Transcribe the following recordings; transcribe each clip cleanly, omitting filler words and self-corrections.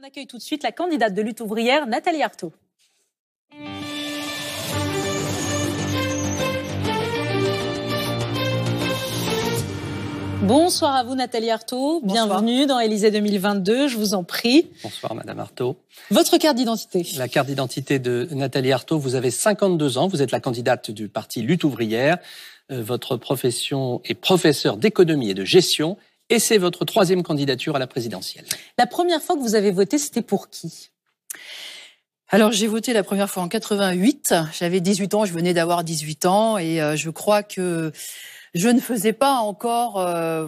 accueille tout de suite la candidate de lutte ouvrière, Nathalie Arthaud. Bonsoir à vous Nathalie Arthaud, bienvenue dans Élysée 2022, je vous en prie. Bonsoir Madame Arthaud. Votre carte d'identité. La carte d'identité de Nathalie Arthaud, vous avez 52 ans, vous êtes la candidate du parti Lutte ouvrière. Votre profession est professeur d'économie et de gestion et c'est votre troisième candidature à la présidentielle. La première fois que vous avez voté, c'était pour qui ? Alors j'ai voté la première fois en 88, j'avais 18 ans, je venais d'avoir 18 ans et je crois que je ne faisais pas encore, en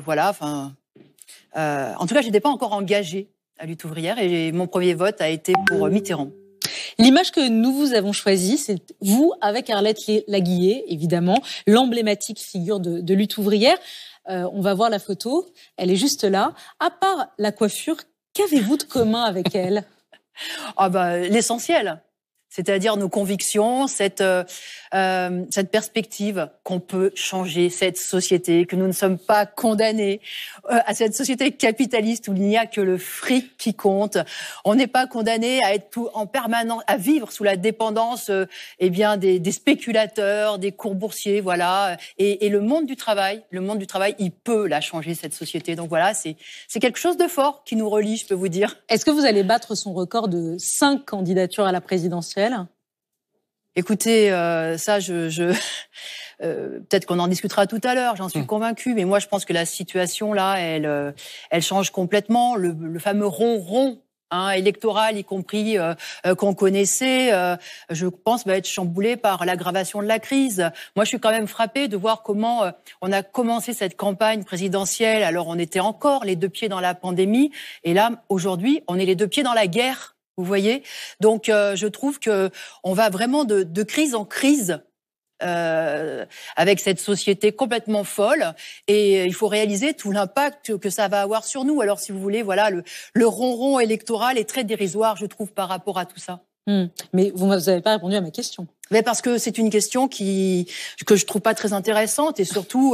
tout cas, je n'étais pas encore engagée à lutte ouvrière et mon premier vote a été pour Mitterrand. L'image que nous vous avons choisie, c'est vous avec Arlette Laguillet, évidemment, l'emblématique figure de lutte ouvrière. On va voir la photo, elle est juste là. À part la coiffure, qu'avez-vous de commun avec elle ? L'essentiel. C'est-à-dire nos convictions, cette perspective qu'on peut changer cette société, que nous ne sommes pas condamnés à cette société capitaliste où il n'y a que le fric qui compte. On n'est pas condamné à être en permanence, à vivre sous la dépendance, des spéculateurs, des cours boursiers, voilà. Et le monde du travail, il peut la changer cette société. Donc voilà, c'est quelque chose de fort qui nous relie, je peux vous dire. Est-ce que vous allez battre son record de 5 candidatures à la présidentielle ? Écoutez, peut-être qu'on en discutera tout à l'heure, j'en suis convaincue, mais moi je pense que la situation là, elle change complètement. Le fameux ronron électoral, y compris qu'on connaissait, je pense va être chamboulé par l'aggravation de la crise. Moi, je suis quand même frappée de voir comment on a commencé cette campagne présidentielle. Alors, on était encore les deux pieds dans la pandémie, et là, aujourd'hui, on est les deux pieds dans la guerre. Vous voyez, donc je trouve que on va vraiment de crise en crise avec cette société complètement folle, et il faut réaliser tout l'impact que ça va avoir sur nous. Alors si vous voulez, voilà, le ronron électoral est très dérisoire, je trouve, par rapport à tout ça. Mais vous n'avez pas répondu à ma question. Mais parce que c'est une question que je trouve pas très intéressante et surtout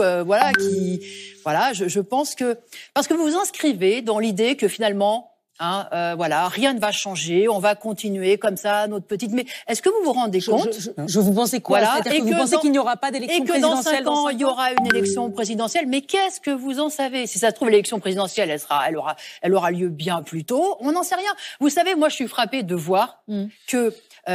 je pense que parce que vous vous inscrivez dans l'idée que finalement rien ne va changer, on va continuer comme ça, notre petite... Mais est-ce que vous vous rendez compte je vous pensez quoi? C'est-à-dire que vous pensez qu'il n'y aura pas d'élection présidentielle? Et que dans 5 ans, il y aura une élection présidentielle. Mais qu'est-ce que vous en savez? Si ça se trouve, l'élection présidentielle, elle aura lieu bien plus tôt. On n'en sait rien. Vous savez, moi, je suis frappée de voir que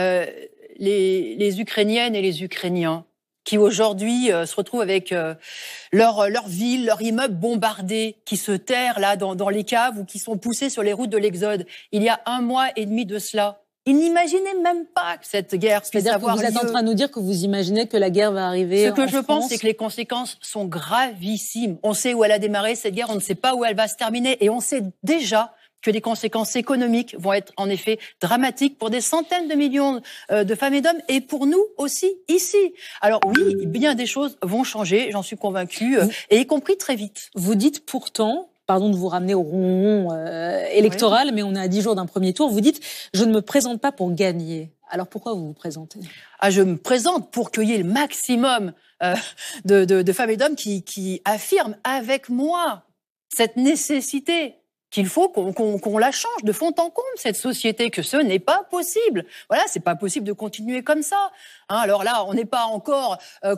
les Ukrainiennes et les Ukrainiens qui aujourd'hui se retrouvent avec leur ville, leur immeuble bombardé, qui se terrent là dans les caves ou qui sont poussés sur les routes de l'Exode. Il y a 1 mois et demi de cela, ils n'imaginaient même pas que cette guerre puisse avoir lieu. Vous êtes en train de nous dire que vous imaginez que la guerre va arriver en France? Ce que je pense, c'est que les conséquences sont gravissimes. On sait où elle a démarré, cette guerre, on ne sait pas où elle va se terminer, et on sait déjà que les conséquences économiques vont être en effet dramatiques pour des centaines de millions de femmes et d'hommes, et pour nous aussi ici. Alors oui, bien des choses vont changer, j'en suis convaincue, et y compris très vite. Vous dites pourtant, pardon de vous ramener au ronron électoral, mais on est à 10 jours d'un premier tour, vous dites « je ne me présente pas pour gagner ». Alors pourquoi vous vous présentez ? Je me présente pour qu'il y ait le maximum de femmes et d'hommes qui affirment avec moi cette nécessité qu'il faut qu'on la change de fond en comble, cette société, que ce n'est pas possible. Voilà, c'est pas possible de continuer comme ça. Alors là, on n'est pas encore,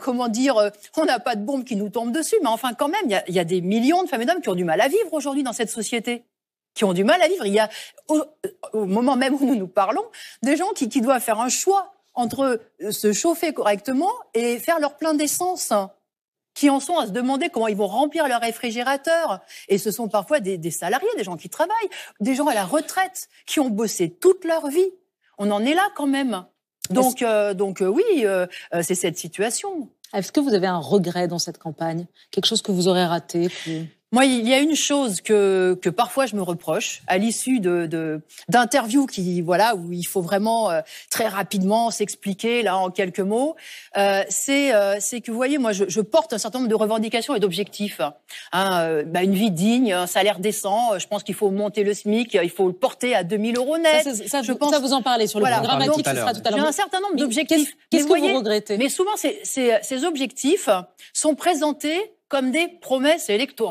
on n'a pas de bombe qui nous tombe dessus, mais enfin quand même, il y a des millions de femmes et d'hommes qui ont du mal à vivre aujourd'hui dans cette société. Qui ont du mal à vivre. Il y a, au moment même où nous parlons, des gens qui doivent faire un choix entre se chauffer correctement et faire leur plein d'essence, qui en sont à se demander comment ils vont remplir leur réfrigérateur. Et ce sont parfois des salariés, des gens qui travaillent, des gens à la retraite, qui ont bossé toute leur vie. On en est là quand même. Donc oui, c'est cette situation. Est-ce que vous avez un regret dans cette campagne? Quelque chose que vous aurez raté? Moi, il y a une chose que parfois je me reproche à l'issue d'interviews où il faut vraiment très rapidement s'expliquer là en quelques mots. C'est que vous voyez, moi je porte un certain nombre de revendications et d'objectifs. Une vie digne, un salaire décent. Je pense qu'il faut monter le SMIC, il faut le porter à 2 000 € net. Ça vous en parlez sur le programmatique, ce sera tout à l'heure. J'ai un certain nombre d'objectifs. Qu'est-ce que vous regrettez? Mais souvent, ces objectifs sont présentés comme des promesses électorales.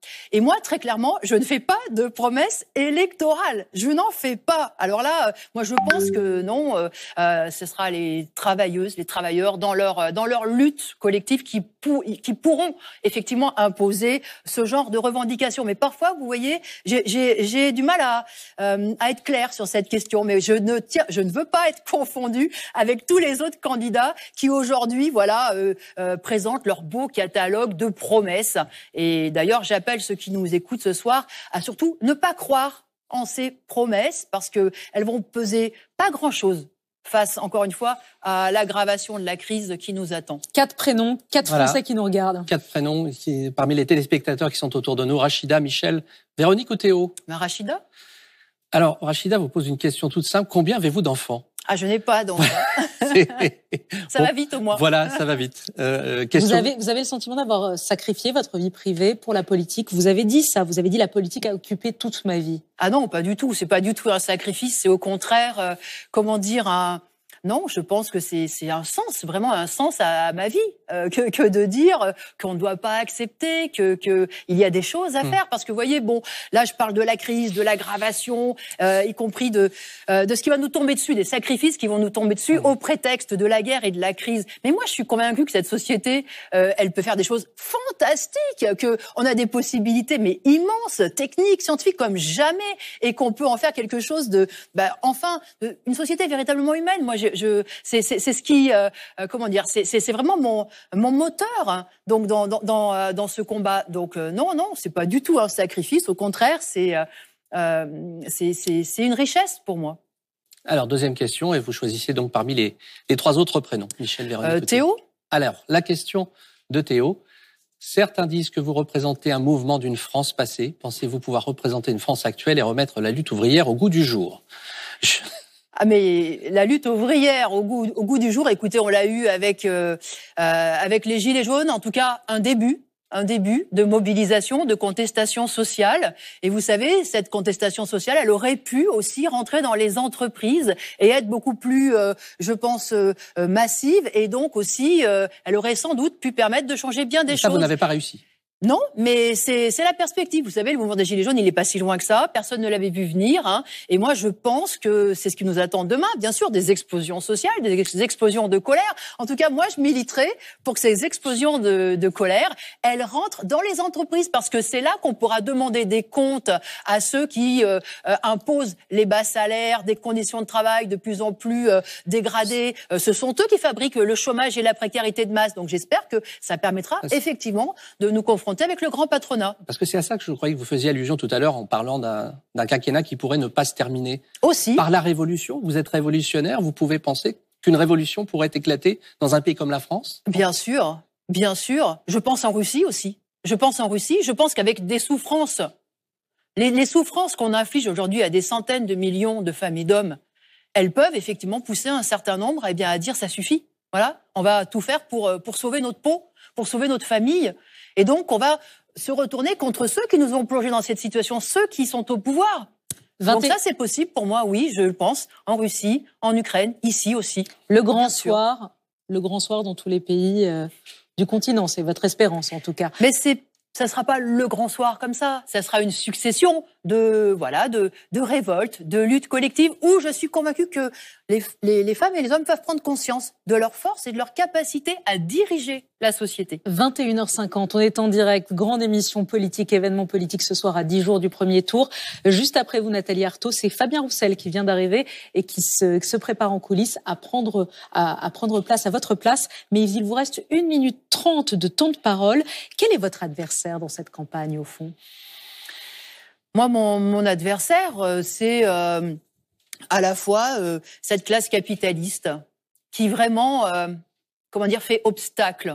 Et moi, très clairement, je ne fais pas de promesses électorales. Je n'en fais pas. Alors là, moi, je pense que non, ce sera les travailleuses, les travailleurs dans leur lutte collective qui pourront effectivement imposer ce genre de revendications. Mais parfois, vous voyez, j'ai du mal à être clair sur cette question. Mais je ne veux pas être confondue avec tous les autres candidats qui aujourd'hui, voilà, présentent leur beau catalogue de promesses. Et d'ailleurs, j'appelle ceux qui nous écoutent ce soir à surtout ne pas croire en ces promesses parce que elles vont peser pas grand-chose face, encore une fois, à l'aggravation de la crise qui nous attend. 4 prénoms, 4 Français qui nous regardent. 4 prénoms parmi les téléspectateurs qui sont autour de nous. Rachida, Michel, Véronique ou Théo? Rachida? Alors, Rachida vous pose une question toute simple. Combien avez-vous d'enfants? Ah, je n'ai pas d'enfants. Ça va vite au moins. Voilà, ça va vite. Vous avez le sentiment d'avoir sacrifié votre vie privée pour la politique. Vous avez dit ça, vous avez dit la politique a occupé toute ma vie. Ah non, pas du tout. C'est pas du tout un sacrifice. C'est au contraire, non, je pense que c'est un sens, vraiment un sens à ma vie, que de dire qu'on ne doit pas accepter, que il y a des choses à faire. Parce que vous voyez, bon, là je parle de la crise, de l'aggravation, y compris de ce qui va nous tomber dessus, des sacrifices qui vont nous tomber dessus au prétexte de la guerre et de la crise. Mais moi, je suis convaincue que cette société, elle peut faire des choses fantastiques, que on a des possibilités mais immenses, techniques, scientifiques comme jamais, et qu'on peut en faire quelque chose de, une société véritablement humaine. Moi, c'est ce qui, c'est vraiment mon moteur, hein, donc dans ce combat. Donc non, c'est pas du tout un sacrifice. Au contraire, c'est une richesse pour moi. Alors deuxième question, et vous choisissez donc parmi les 3 autres prénoms, Michel, Véronique. Théo. Alors la question de Théo. Certains disent que vous représentez un mouvement d'une France passée. Pensez-vous pouvoir représenter une France actuelle et remettre la lutte ouvrière au goût du jour? Ah mais la lutte ouvrière au goût du jour, écoutez, on l'a eu avec les Gilets jaunes, en tout cas un début de mobilisation, de contestation sociale. Et vous savez, cette contestation sociale, elle aurait pu aussi rentrer dans les entreprises et être beaucoup plus, je pense, massive. Et donc aussi, elle aurait sans doute pu permettre de changer bien des choses. Ça, vous n'avez pas réussi. Non, mais c'est la perspective. Vous savez, le mouvement des Gilets jaunes, il n'est pas si loin que ça. Personne ne l'avait vu venir. Hein. Et moi, je pense que c'est ce qui nous attend demain. Bien sûr, des explosions sociales, des explosions de colère. En tout cas, moi, je militerai pour que ces explosions de colère, elles rentrent dans les entreprises. Parce que c'est là qu'on pourra demander des comptes à ceux qui imposent les bas salaires, des conditions de travail de plus en plus dégradées. Ce sont eux qui fabriquent le chômage et la précarité de masse. Donc j'espère que ça permettra effectivement de nous confronter avec le grand patronat. Parce que c'est à ça que je croyais que vous faisiez allusion tout à l'heure en parlant d'un quinquennat qui pourrait ne pas se terminer. Aussi. Par la révolution. Vous êtes révolutionnaire, vous pouvez penser qu'une révolution pourrait éclater dans un pays comme la France? Bien sûr, bien sûr. Je pense en Russie aussi. Je pense qu'avec des souffrances, les souffrances qu'on inflige aujourd'hui à des centaines de millions de femmes et d'hommes, elles peuvent effectivement pousser un certain nombre à dire ça suffit. Voilà, on va tout faire pour sauver notre peau, pour sauver notre famille. Et donc, on va se retourner contre ceux qui nous ont plongés dans cette situation, ceux qui sont au pouvoir. Donc ça, c'est possible pour moi, oui, je le pense, en Russie, en Ukraine, ici aussi. Le grand soir dans tous les pays du continent, c'est votre espérance en tout cas. Mais ça sera pas le grand soir comme ça. Ça sera une succession de révoltes, de luttes collectives où je suis convaincue que les femmes et les hommes peuvent prendre conscience de leur force et de leur capacité à diriger la société. 21h50, on est en direct, grande émission politique, événement politique ce soir à 10 jours du premier tour. Juste après vous, Nathalie Arthaud, c'est Fabien Roussel qui vient d'arriver et qui se prépare en coulisses à prendre place à votre place. Mais il vous reste 1 minute 30 de temps de parole. Quel est votre adversaire dans cette campagne, au fond? Moi, mon adversaire, c'est à la fois cette classe capitaliste qui vraiment, fait obstacle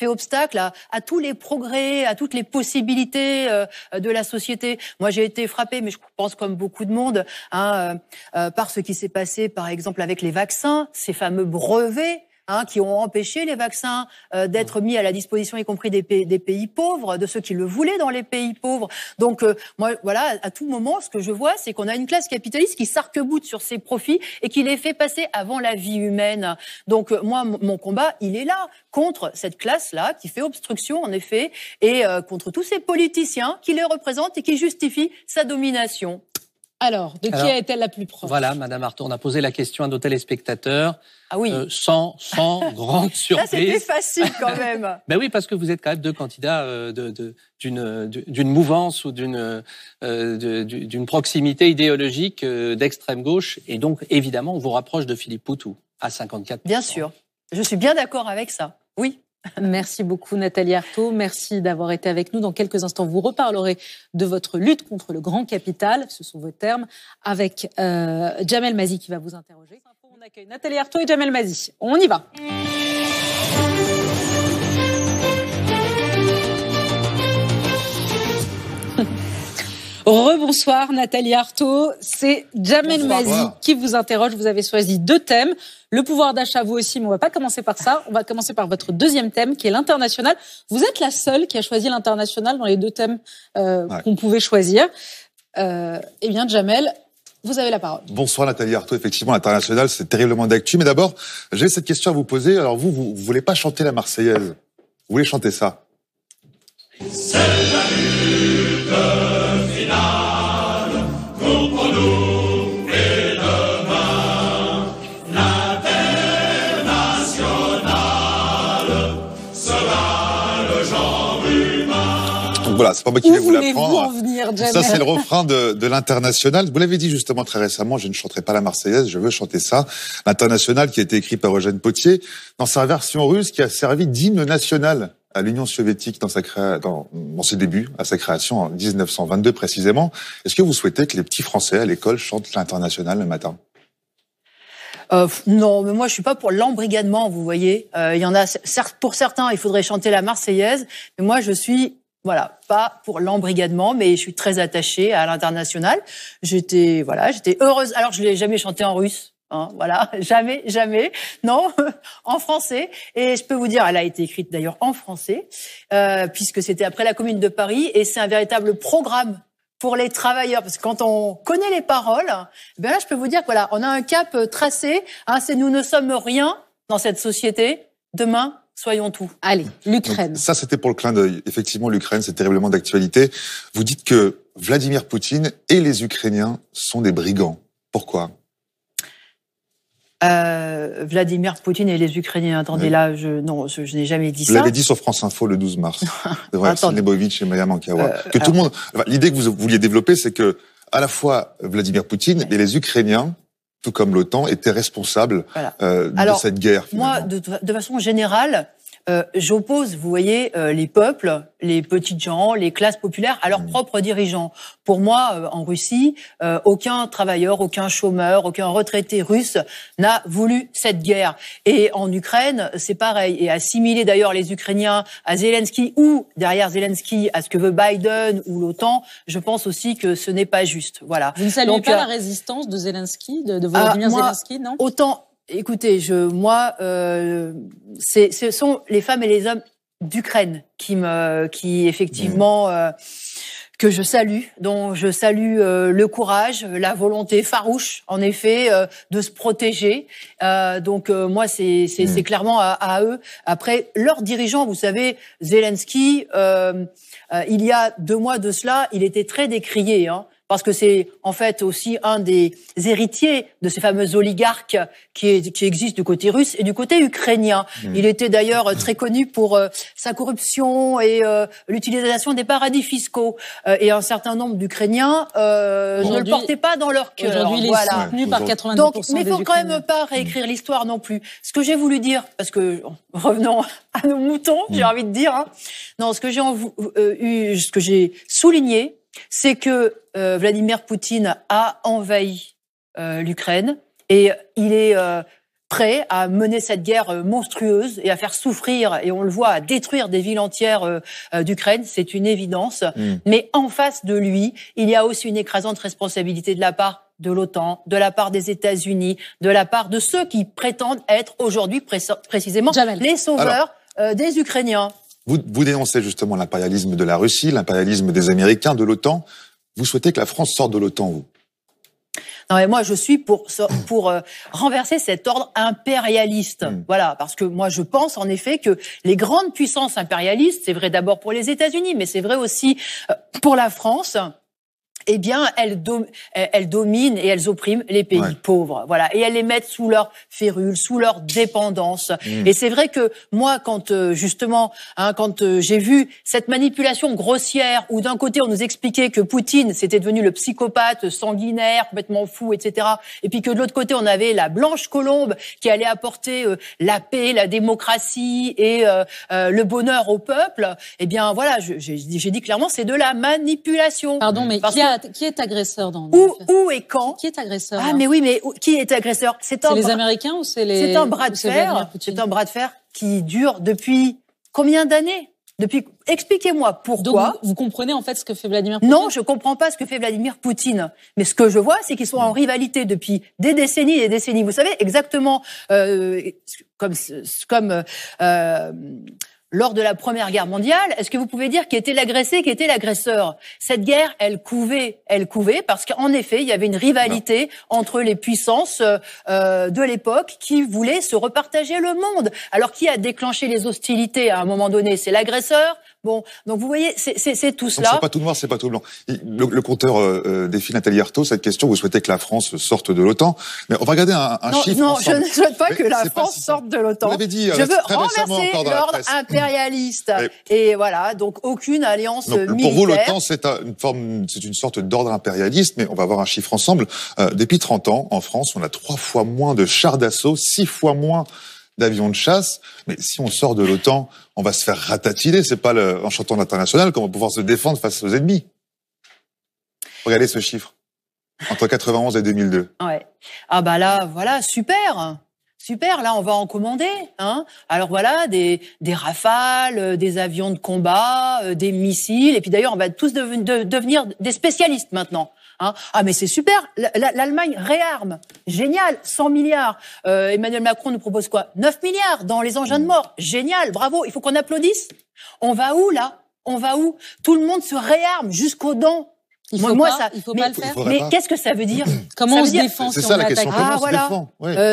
à tous les progrès, à toutes les possibilités de la société. Moi, j'ai été frappée, mais je pense comme beaucoup de monde, par ce qui s'est passé, par exemple, avec les vaccins, ces fameux brevets qui ont empêché les vaccins d'être mis à la disposition, y compris des pays pauvres, de ceux qui le voulaient dans les pays pauvres. Donc, moi, voilà, à tout moment, ce que je vois, c'est qu'on a une classe capitaliste qui s'arc-boute sur ses profits et qui les fait passer avant la vie humaine. Donc, moi, mon combat, il est là, contre cette classe-là, qui fait obstruction, en effet, et contre tous ces politiciens qui les représentent et qui justifient sa domination. Alors, de qui est-elle la plus proche? Voilà, Madame Arthaud, on a posé la question à nos téléspectateurs. Ah oui. Sans grande surprise. Là, c'était facile quand même. Ben oui, parce que vous êtes quand même deux candidats d'une mouvance ou d'une proximité idéologique d'extrême gauche. Et donc, évidemment, on vous rapproche de Philippe Poutou à 54%. Bien sûr. Je suis bien d'accord avec ça. Oui. Merci beaucoup Nathalie Arthaud, merci d'avoir été avec nous. Dans quelques instants, vous reparlerez de votre lutte contre le grand capital, ce sont vos termes, avec Jamel Mazy qui va vous interroger. On accueille Nathalie Arthaud et Jamel Mazy. On y va. Rebonsoir Nathalie Arthaud, c'est Jamel Mazy qui vous interroge. Vous avez choisi deux thèmes, le pouvoir d'achat vous aussi, mais on va pas commencer par ça. On va commencer par votre deuxième thème qui est l'international. Vous êtes la seule qui a choisi l'international dans les deux thèmes qu'on pouvait choisir. Eh bien Jamel, vous avez la parole. Bonsoir Nathalie Arthaud, effectivement l'international c'est terriblement d'actu. Mais d'abord, j'ai cette question à vous poser. Alors vous voulez pas chanter la Marseillaise, vous voulez chanter ça? C'est la lutte finale contre nous et demain. L'international sera le genre humain. Donc voilà, c'est pas moi qui vais vous l'apprendre. Où voulez-vous en venir, Jamel ? Ça, c'est le refrain de l'international. Vous l'avez dit justement très récemment, je ne chanterai pas la Marseillaise, je veux chanter ça. L'international qui a été écrit par Eugène Potier dans sa version russe qui a servi d'hymne national à l'Union soviétique dans ses débuts, à sa création en 1922 précisément. Est-ce que vous souhaitez que les petits Français à l'école chantent l'international le matin? Non, mais moi je suis pas pour l'embrigadement, vous voyez. Il y en a pour certains, il faudrait chanter la Marseillaise, mais moi je suis pas pour l'embrigadement, mais je suis très attachée à l'international. J'étais heureuse. Alors je l'ai jamais chanté en russe. Jamais, non, en français. Et je peux vous dire, elle a été écrite d'ailleurs en français, puisque c'était après la Commune de Paris, et c'est un véritable programme pour les travailleurs, parce que quand on connaît les paroles, ben là, je peux vous dire que on a un cap tracé. C'est nous ne sommes rien dans cette société. Demain, soyons tout. Allez, l'Ukraine. Donc, ça, c'était pour le clin d'œil. Effectivement, l'Ukraine, c'est terriblement d'actualité. Vous dites que Vladimir Poutine et les Ukrainiens sont des brigands. Pourquoi? Vladimir Poutine et les Ukrainiens. Attendez, là, je n'ai jamais dit ça. Vous l'avez dit sur France Info le 12 mars. C'est vrai, Arsène Lebovitch et Maya Mankawa. Tout le monde. L'idée que vous vouliez développer, c'est que à la fois Vladimir Poutine et les Ukrainiens, tout comme l'OTAN, étaient responsables de cette guerre. Moi, de façon générale, j'oppose, vous voyez, les peuples, les petites gens, les classes populaires à leurs propres dirigeants. Pour moi, en Russie, aucun travailleur, aucun chômeur, aucun retraité russe n'a voulu cette guerre. Et en Ukraine, c'est pareil. Et assimiler d'ailleurs les Ukrainiens à Zelensky ou derrière Zelensky à ce que veut Biden ou l'OTAN, je pense aussi que ce n'est pas juste. Voilà. Vous ne saluez pas la résistance de Zelensky, de Volodymyr Zelensky, non? Écoutez, ce sont les femmes et les hommes d'Ukraine qui effectivement, que je salue, dont je salue le courage, la volonté farouche, en effet, de se protéger. Moi, c'est clairement à eux. Après, leurs dirigeants, vous savez, Zelensky, il y a 2 mois de cela, il était très décrié, parce que c'est en fait aussi un des héritiers de ces fameux oligarques qui existent du côté russe et du côté ukrainien. Il était d'ailleurs très connu pour sa corruption et l'utilisation des paradis fiscaux. Et un certain nombre d'Ukrainiens ne le portaient pas dans leur cœur. Aujourd'hui, il est soutenu par 90% Donc, mais des il faut quand Ukrainiens. même pas réécrire l'histoire non plus. Ce que j'ai voulu dire, parce que revenons à nos moutons, j'ai envie de dire. Non, ce que j'ai souligné, c'est que Vladimir Poutine a envahi l'Ukraine et il est prêt à mener cette guerre monstrueuse et à faire souffrir, et on le voit, à détruire des villes entières d'Ukraine, c'est une évidence. Mais en face de lui, il y a aussi une écrasante responsabilité de la part de l'OTAN, de la part des États-Unis, de la part de ceux qui prétendent être aujourd'hui précisément les sauveurs des Ukrainiens. Vous dénoncez justement l'impérialisme de la Russie, l'impérialisme des Américains, de l'OTAN. Vous souhaitez que la France sorte de l'OTAN, vous? Non, mais moi, je suis pour renverser cet ordre impérialiste. Voilà, parce que moi, je pense en effet que les grandes puissances impérialistes, c'est vrai d'abord pour les États-Unis, mais c'est vrai aussi pour la France. Eh bien, elles dominent et elles oppriment les pays pauvres, voilà, et elles les mettent sous leur férule, sous leur dépendance. Et c'est vrai que moi, quand justement, quand j'ai vu cette manipulation grossière, où d'un côté on nous expliquait que Poutine c'était devenu le psychopathe sanguinaire, complètement fou, etc., et puis que de l'autre côté on avait la blanche colombe qui allait apporter la paix, la démocratie et le bonheur au peuple. Eh bien, voilà, j'ai dit clairement, c'est de la manipulation. Pardon, mais qui est agresseur dans où et quand? Qui est agresseur? Ah, mais oui, mais qui est agresseur? C'est les Américains ou c'est les... C'est un bras de fer. C'est un bras de fer qui dure depuis combien d'années? Expliquez-moi pourquoi. Donc, vous comprenez en fait ce que fait Vladimir Poutine? Non, je comprends pas ce que fait Vladimir Poutine. Mais ce que je vois, c'est qu'ils sont en rivalité depuis des décennies et des décennies. Vous savez, exactement comme lors de la Première Guerre mondiale, est-ce que vous pouvez dire qui était l'agressé, qui était l'agresseur? Cette guerre, elle couvait parce qu'en effet, il y avait une rivalité entre les puissances de l'époque qui voulaient se repartager le monde. Alors, qui a déclenché les hostilités à un moment donné? C'est l'agresseur. Bon, donc vous voyez, c'est tout cela. C'est pas tout noir, c'est pas tout blanc. Le compteur défie Nathalie Arthaud cette question. Vous souhaitez que la France sorte de l'OTAN, mais on va regarder un chiffre. Non, ensemble. je ne souhaite pas que la France sorte de l'OTAN. Vous l'avez dit, je veux renverser l'ordre impérialiste. Et voilà, donc aucune alliance militaire. Pour vous, l'OTAN, c'est une sorte d'ordre impérialiste, mais on va voir un chiffre ensemble. Depuis 30 ans, en France, on a 3 fois moins de chars d'assaut, 6 fois moins d'avions de chasse. Mais si on sort de l'OTAN, on va se faire ratatiner. C'est pas en chantant l'international qu'on va pouvoir se défendre face aux ennemis. Regardez ce chiffre. Entre 91 et 2002. Ouais. Ah bah là, voilà, super. Super, là on va en commander, hein. Alors voilà, des Rafales, des avions de combat, des missiles, et puis d'ailleurs on va tous devenir des spécialistes maintenant. Hein. Ah mais c'est super, l'Allemagne réarme, génial, 100 milliards. Emmanuel Macron nous propose quoi? 9 milliards dans les engins de mort, génial, bravo, il faut qu'on applaudisse. On va où là? On va où? Tout le monde se réarme jusqu'aux dents. Il faut pas le faire. Mais qu'est-ce que ça veut dire? Comment on se défend? C'est ça la question. Comment on se défend?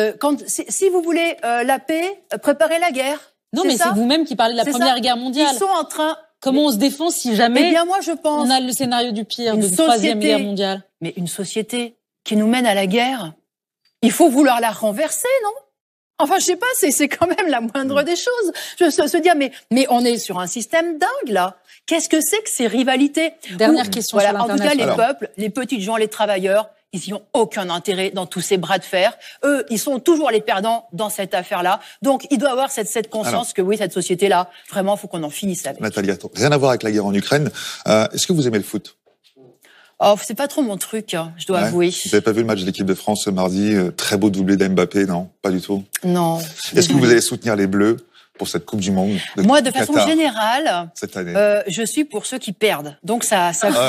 Si vous voulez la paix, préparez la guerre. Non, mais c'est vous-même qui parlez de la Première Guerre mondiale. Ils sont en train. Comment on se défend si jamais? Eh bien, moi, je pense. On a le scénario du pire, de la Troisième Guerre mondiale. Mais une société qui nous mène à la guerre, il faut vouloir la renverser, non? Enfin, je sais pas, c'est quand même la moindre des choses. Se dire, mais on est sur un système dingue, là. Qu'est-ce que c'est que ces rivalités? Dernière question sur l'international. En tout cas, les peuples, les petites gens, les travailleurs, ils n'y ont aucun intérêt dans tous ces bras de fer. Eux, ils sont toujours les perdants dans cette affaire-là. Donc, il doit avoir cette conscience que oui, cette société-là, vraiment, faut qu'on en finisse avec. Nathalie Arthaud, rien à voir avec la guerre en Ukraine. Est-ce que vous aimez le foot? Oh, c'est pas trop mon truc, je dois avouer. Vous n'avez pas vu le match de l'équipe de France ce mardi? Très beau doublé d'Mbappé, non? Pas du tout? Non. Est-ce que vous allez soutenir les Bleus pour cette Coupe du Monde? Moi, de façon générale, cette année, je suis pour ceux qui perdent. Donc ça.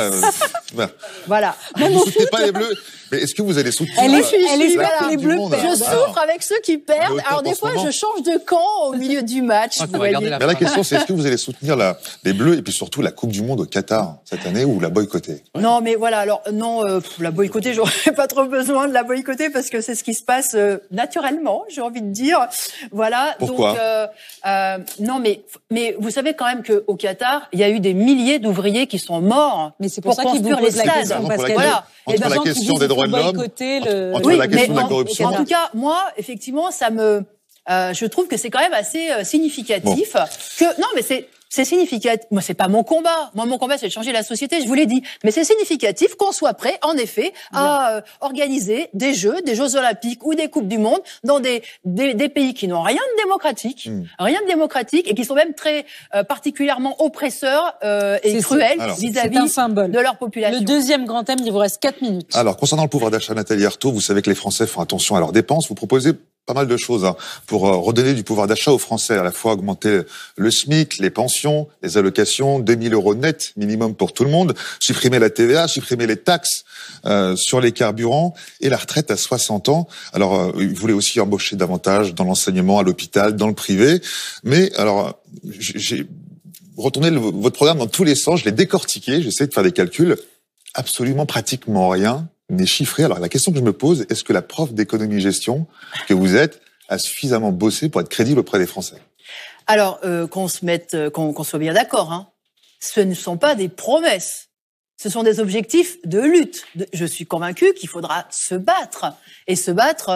Voilà. Vous ne soutenez pas les Bleus, mais est-ce que vous allez soutenir elle espère que les Bleus perdent. Je souffre avec ceux qui perdent. Alors des fois, je change de camp au milieu du match. Vous voyez. Mais la question, c'est est-ce que vous allez soutenir les Bleus et puis surtout la Coupe du Monde au Qatar cette année ou la boycotter? Non, mais voilà. Alors non, la boycotter, j'aurais pas trop besoin de la boycotter parce que c'est ce qui se passe naturellement. J'ai envie de dire. Voilà. Pourquoi? Donc non, mais vous savez quand même qu'au Qatar, il y a eu des milliers d'ouvriers qui sont morts. Mais c'est pour ça qu'ils vous posent la question, parce que voilà. Entre la question des droits de l'homme, entre la question de la corruption. En tout cas, moi, effectivement, je trouve que c'est quand même assez significatif que non, mais c'est significatif. Moi, c'est pas mon combat. Moi, mon combat, c'est de changer la société. Je vous l'ai dit. Mais c'est significatif qu'on soit prêt, en effet, à organiser des Jeux olympiques ou des Coupes du Monde dans des pays qui n'ont rien de démocratique, et qui sont même très particulièrement oppresseurs et cruels vis-à-vis de leur population. Le deuxième grand thème, il vous reste 4 minutes. Alors, concernant le pouvoir d'achat, Nathalie Arthaud, vous savez que les Français font attention à leurs dépenses. Vous proposez pas mal de choses pour redonner du pouvoir d'achat aux Français, à la fois augmenter le SMIC, les pensions, les allocations, 2000 € net minimum pour tout le monde, supprimer la TVA, supprimer les taxes sur les carburants et la retraite à 60 ans. Alors, ils voulaient aussi embaucher davantage dans l'enseignement, à l'hôpital, dans le privé. Mais alors, j'ai retourné votre programme dans tous les sens, je l'ai décortiqué, j'essaie de faire des calculs. Absolument pratiquement rien n'est chiffré. Alors la question que je me pose, est-ce que la prof d'économie-gestion que vous êtes a suffisamment bossé pour être crédible auprès des Français? Alors, qu'on soit bien d'accord, hein. Ce ne sont pas des promesses. Ce sont des objectifs de lutte. Je suis convaincue qu'il faudra se battre. Et se battre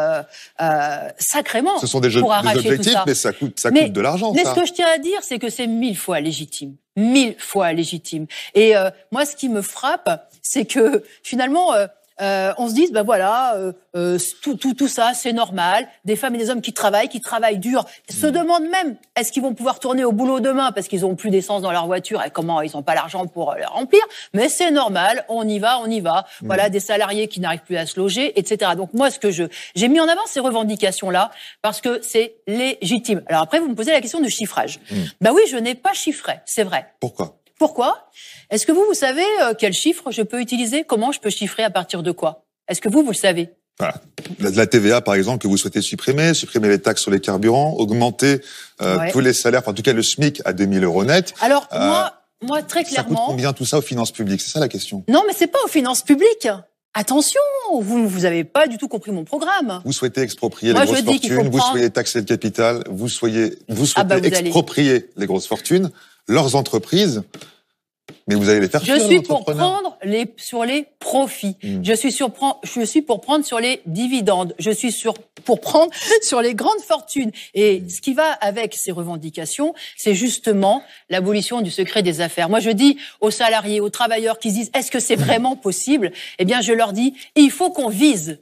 sacrément. Ce sont des objectifs, mais ça coûte de l'argent. Mais ce que je tiens à dire, c'est que c'est 1000 fois légitime. 1000 fois légitime. Et moi, ce qui me frappe, c'est que finalement, on se dit, ben voilà, tout ça, c'est normal. Des femmes et des hommes qui travaillent dur, se demandent même, est-ce qu'ils vont pouvoir tourner au boulot demain parce qu'ils ont plus d'essence dans leur voiture et comment ils n'ont pas l'argent pour le remplir. Mais c'est normal, on y va. Voilà, des salariés qui n'arrivent plus à se loger, etc. Donc moi, j'ai mis en avant ces revendications-là parce que c'est légitime. Alors après, vous me posez la question du chiffrage. Ben oui, je n'ai pas chiffré, c'est vrai. Pourquoi? Est-ce que vous savez quel chiffre je peux utiliser? Comment je peux chiffrer à partir de quoi? Est-ce que vous le savez? Voilà. La TVA, par exemple, que vous souhaitez supprimer les taxes sur les carburants, augmenter tous les salaires, enfin, en tout cas le SMIC à 2000 € net. Alors moi très clairement. Ça coûte combien tout ça aux finances publiques? C'est ça la question. Non, mais c'est pas aux finances publiques. Attention, vous avez pas du tout compris mon programme. Vous souhaitez exproprier les grosses fortunes, vous souhaitez taxer le capital, vous souhaitez exproprier les grosses fortunes, leurs entreprises. Mais vous allez les faire fuir, Je suis pour prendre sur les profits. Je suis pour prendre sur les dividendes. Je suis pour prendre sur les grandes fortunes. Et ce qui va avec ces revendications, c'est justement l'abolition du secret des affaires. Moi, je dis aux salariés, aux travailleurs qui se disent, est-ce que c'est vraiment possible? Eh bien, je leur dis, il faut qu'on vise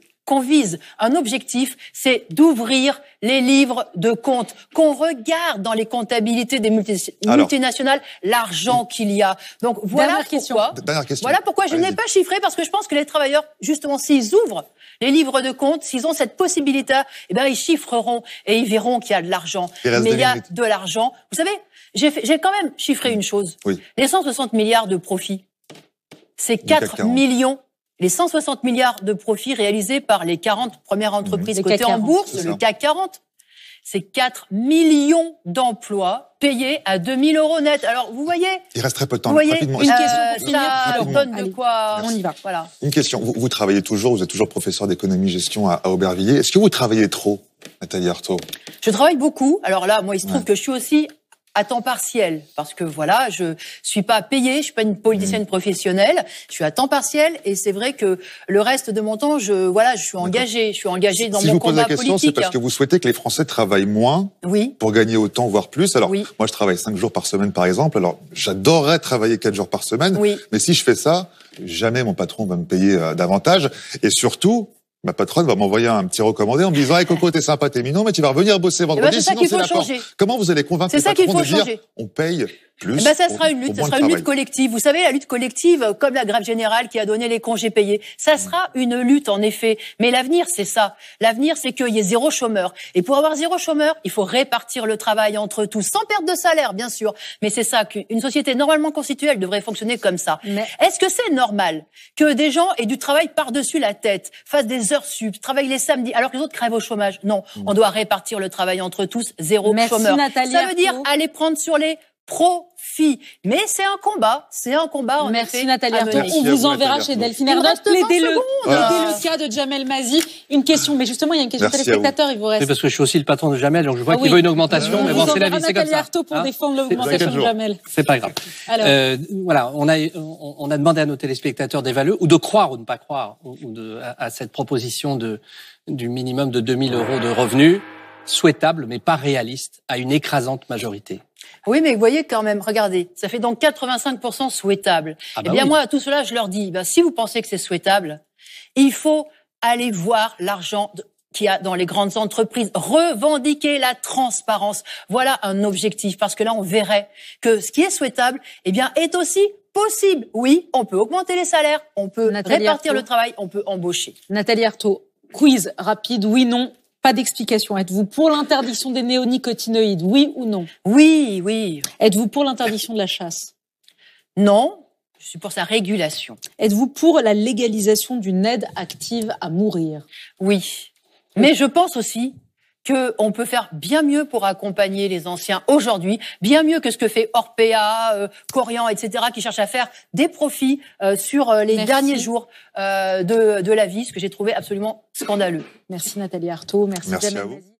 un objectif, c'est d'ouvrir les livres de compte, qu'on regarde dans les comptabilités des multinationales l'argent qu'il y a. Donc voilà Dernière question. Voilà pourquoi je n'ai pas chiffré, parce que je pense que les travailleurs, justement, s'ils ouvrent les livres de compte, s'ils ont cette possibilité, eh ben ils chiffreront et ils verront qu'il y a de l'argent. Mais il y a de l'argent. Vous savez, j'ai quand même chiffré une chose. Oui. Les 160 milliards de profits, c'est 4 millions. Les 160 milliards de profits réalisés par les 40 premières entreprises cotées en bourse, le CAC 40, c'est 4 millions d'emplois payés à 2000 € net. Alors, vous voyez... Il reste très peu de temps. Vous voyez, rapidement. Une question pour finir. Ça donne de quoi... On y va. Voilà. Une question. Vous travaillez toujours, vous êtes toujours professeur d'économie-gestion à Aubervilliers. Est-ce que vous travaillez trop, Nathalie Arthaud? Je travaille beaucoup. Alors là, moi, il se trouve que je suis aussi à temps partiel, parce que voilà, je suis pas payée, je suis pas une politicienne professionnelle, je suis à temps partiel, et c'est vrai que le reste de mon temps, je suis engagée dans mon combat politique. Si je vous pose la question, c'est parce que vous souhaitez que les Français travaillent moins, pour gagner autant, voire plus. Alors, moi, je travaille 5 jours par semaine, par exemple. Alors, j'adorerais travailler 4 jours par semaine, mais si je fais ça, jamais mon patron va me payer davantage, et surtout, ma patronne va m'envoyer un petit recommandé en me disant, hey, Coco, t'es sympa, t'es mignon, mais tu vas revenir bosser vendredi, sinon c'est la porte. Comment vous allez convaincre le patron de dire, on paye plus? Ça sera une lutte collective. Vous savez, la lutte collective, comme la grève générale qui a donné les congés payés, ça sera une lutte, en effet. Mais l'avenir, c'est ça. L'avenir, c'est qu'il y ait 0 chômeur. Et pour avoir 0 chômeur, il faut répartir le travail entre tous, sans perte de salaire, bien sûr. Mais c'est ça qu'une société normalement constituée, elle devrait fonctionner comme ça. Est-ce que c'est normal que des gens aient du travail par-dessus la tête, fassent des heures sup, travaillent les samedis, alors que les autres crèvent au chômage? Non. On doit répartir le travail entre tous, 0 chômeur. Ça veut dire aller prendre sur les profit. Mais c'est un combat en Merci effet. Nathalie Arthaud. On vous enverra chez Delphine Ernotte. Plaidez le cas de Jamel Mazy. Une question, mais justement, il y a une question téléspectateur, il vous reste. Oui, parce que je suis aussi le patron de Jamel, donc je vois qu'il veut une augmentation, mais bon, c'est la vie, c'est comme ça. Nathalie Arthaud pour défendre l'augmentation de Jamel. C'est pas grave. Voilà, on a demandé à nos téléspectateurs d'évaluer, ou de croire ou de ne pas croire, à cette proposition du minimum de 2000 € de revenus, souhaitable, mais pas réaliste, à une écrasante majorité. Oui, mais vous voyez quand même, regardez, ça fait donc 85% souhaitable. Moi, à tout cela, je leur dis, si vous pensez que c'est souhaitable, il faut aller voir l'argent qu'il y a dans les grandes entreprises, revendiquer la transparence. Voilà un objectif, parce que là, on verrait que ce qui est souhaitable, est aussi possible. Oui, on peut augmenter les salaires, on peut répartir le travail, on peut embaucher. Nathalie Arthaud, quiz rapide, oui, non. Pas d'explication. Êtes-vous pour l'interdiction des néonicotinoïdes, oui ou non? Oui, oui. Êtes-vous pour l'interdiction de la chasse? Non, je suis pour sa régulation. Êtes-vous pour la légalisation d'une aide active à mourir? Oui. Mais je pense aussi qu'on peut faire bien mieux pour accompagner les anciens aujourd'hui, bien mieux que ce que fait Orpea, Corian, etc., qui cherchent à faire des profits sur les derniers jours de la vie, ce que j'ai trouvé absolument scandaleux. Merci Nathalie Arthaud, merci Merci Jamel à vous. Nazi.